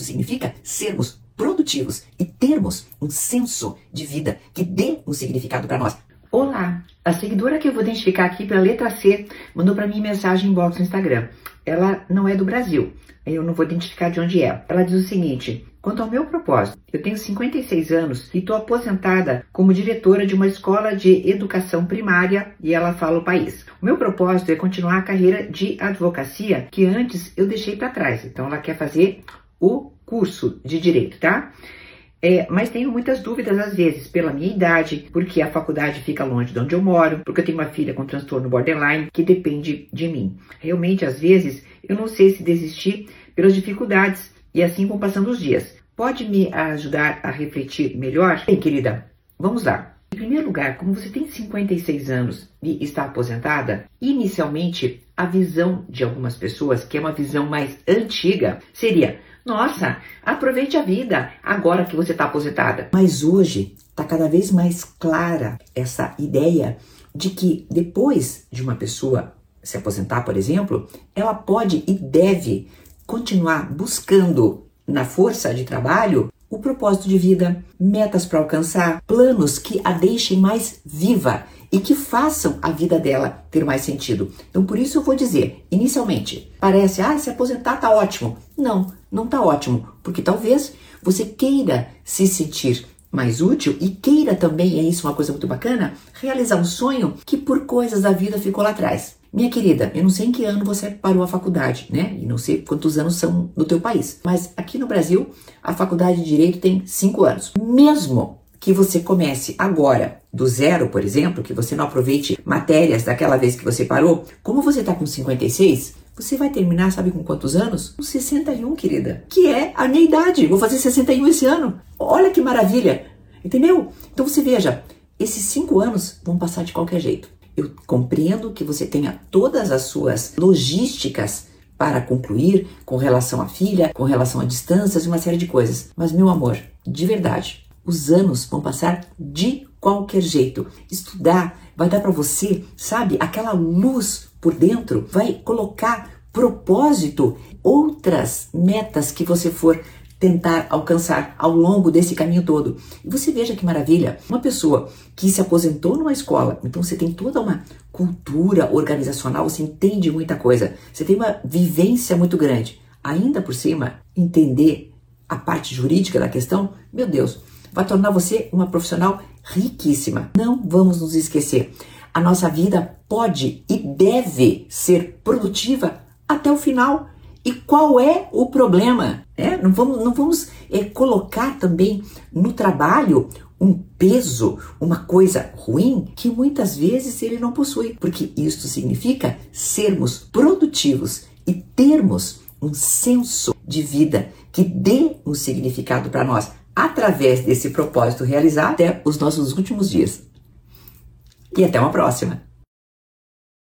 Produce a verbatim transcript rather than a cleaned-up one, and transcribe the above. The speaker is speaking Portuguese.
Significa sermos produtivos e termos um senso de vida que dê um significado para nós. Olá, a seguidora que eu vou identificar aqui pela letra C mandou para mim mensagem em box no Instagram. Ela não é do Brasil, eu não vou identificar de onde é. Ela diz o seguinte: quanto ao meu propósito, eu tenho cinquenta e seis anos e estou aposentada como diretora de uma escola de educação primária e ela fala o país. O meu propósito é continuar a carreira de advocacia que antes eu deixei para trás. Então ela quer fazer o curso de direito, tá? É, mas tenho muitas dúvidas às vezes pela minha idade, porque a faculdade fica longe de onde eu moro, porque eu tenho uma filha com transtorno borderline que depende de mim. Realmente, às vezes, eu não sei se desistir pelas dificuldades e assim vão passando os dias. Pode me ajudar a refletir melhor? Bem, querida, vamos lá. Em primeiro lugar, como você tem cinquenta e seis anos e está aposentada, inicialmente a visão de algumas pessoas, que é uma visão mais antiga, seria: nossa, aproveite a vida agora que você está aposentada. Mas hoje está cada vez mais clara essa ideia de que depois de uma pessoa se aposentar, por exemplo, ela pode e deve continuar buscando na força de trabalho o propósito de vida, metas para alcançar, planos que a deixem mais viva e que façam a vida dela ter mais sentido. Então, por isso eu vou dizer, inicialmente, parece, ah, se aposentar tá ótimo. Não, não tá ótimo, porque talvez você queira se sentir mais útil e queira também, é isso uma coisa muito bacana, realizar um sonho que por coisas da vida ficou lá atrás. Minha querida, eu não sei em que ano você parou a faculdade, né? E não sei quantos anos são no teu país. Mas aqui no Brasil, a faculdade de Direito tem cinco anos. Mesmo que você comece agora, do zero, por exemplo, que você não aproveite matérias daquela vez que você parou, como você está com cinquenta e seis, você vai terminar, sabe com quantos anos? Com sessenta e um, querida. Que é a minha idade. Vou fazer sessenta e um esse ano. Olha que maravilha. Entendeu? Então você veja, esses cinco anos vão passar de qualquer jeito. Eu compreendo que você tenha todas as suas logísticas para concluir com relação à filha, com relação a distâncias e uma série de coisas. Mas, meu amor, de verdade, os anos vão passar de qualquer jeito. Estudar vai dar para você, sabe, aquela luz por dentro, vai colocar propósito, outras metas que você for tentar alcançar ao longo desse caminho todo. E você veja que maravilha, uma pessoa que se aposentou numa escola, então você tem toda uma cultura organizacional, você entende muita coisa, você tem uma vivência muito grande. Ainda por cima, entender a parte jurídica da questão, meu Deus, vai tornar você uma profissional riquíssima. Não vamos nos esquecer, a nossa vida pode e deve ser produtiva até o final. E qual é o problema? É, não vamos, não vamos é, colocar também no trabalho um peso, uma coisa ruim que muitas vezes ele não possui. Porque isso significa sermos produtivos e termos um senso de vida que dê um significado para nós através desse propósito realizado até os nossos últimos dias. E até uma próxima!